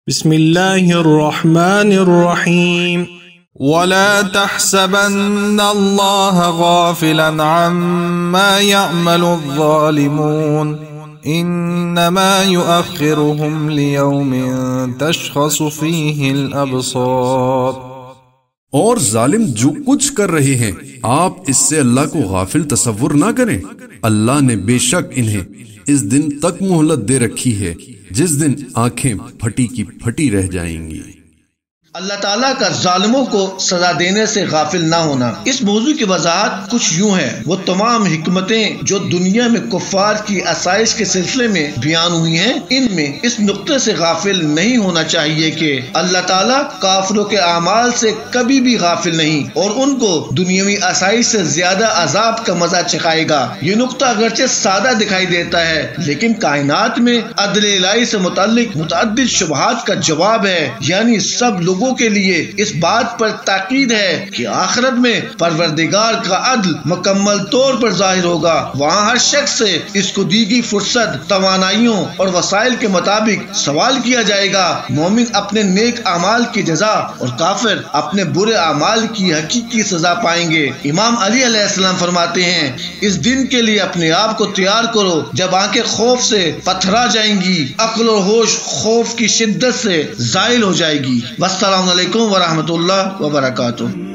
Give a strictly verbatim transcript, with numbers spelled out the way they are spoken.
بسم الله الرحمن الرحيم ولا تحسبن الله غافلا عما يعمل الظالمون انما يؤخرهم ليوم تشخص فيه الابصار۔ اور ظالم جو کچھ کر رہے ہیں آپ اس سے اللہ کو غافل تصور نہ کریں، اللہ نے بے شک انہیں اس دن تک مہلت دے رکھی ہے جس دن آنکھیں پھٹی کی پھٹی رہ جائیں گی۔ اللہ تعالیٰ کا ظالموں کو سزا دینے سے غافل نہ ہونا۔ اس موضوع کی وضاحت کچھ یوں ہے، وہ تمام حکمتیں جو دنیا میں کفار کی آسائش کے سلسلے میں بیان ہوئی ہیں، ان میں اس نقطے سے غافل نہیں ہونا چاہیے کہ اللہ تعالیٰ کافروں کے اعمال سے کبھی بھی غافل نہیں اور ان کو دنیاوی آسائش سے زیادہ عذاب کا مزہ چکھائے گا۔ یہ نقطہ اگرچہ سادہ دکھائی دیتا ہے لیکن کائنات میں عدل الہی سے متعلق متعدد شبہات کا جواب ہے، یعنی سب لوگ کے لیے اس بات پر تاکید ہے کہ آخرت میں پروردگار کا عدل مکمل طور پر ظاہر ہوگا۔ وہاں ہر شخص سے اس کو دی گئی فرصت، توانائیوں اور وسائل کے مطابق سوال کیا جائے گا۔ مومن اپنے نیک اعمال کی جزا اور کافر اپنے برے اعمال کی حقیقی سزا پائیں گے۔ امام علی علیہ السلام فرماتے ہیں، اس دن کے لیے اپنے آپ کو تیار کرو جب آنکھیں خوف سے پتھرا جائیں گی، عقل اور ہوش خوف کی شدت سے زائل ہو جائے گی۔ السلام علیکم ورحمۃ اللہ وبرکاتہ۔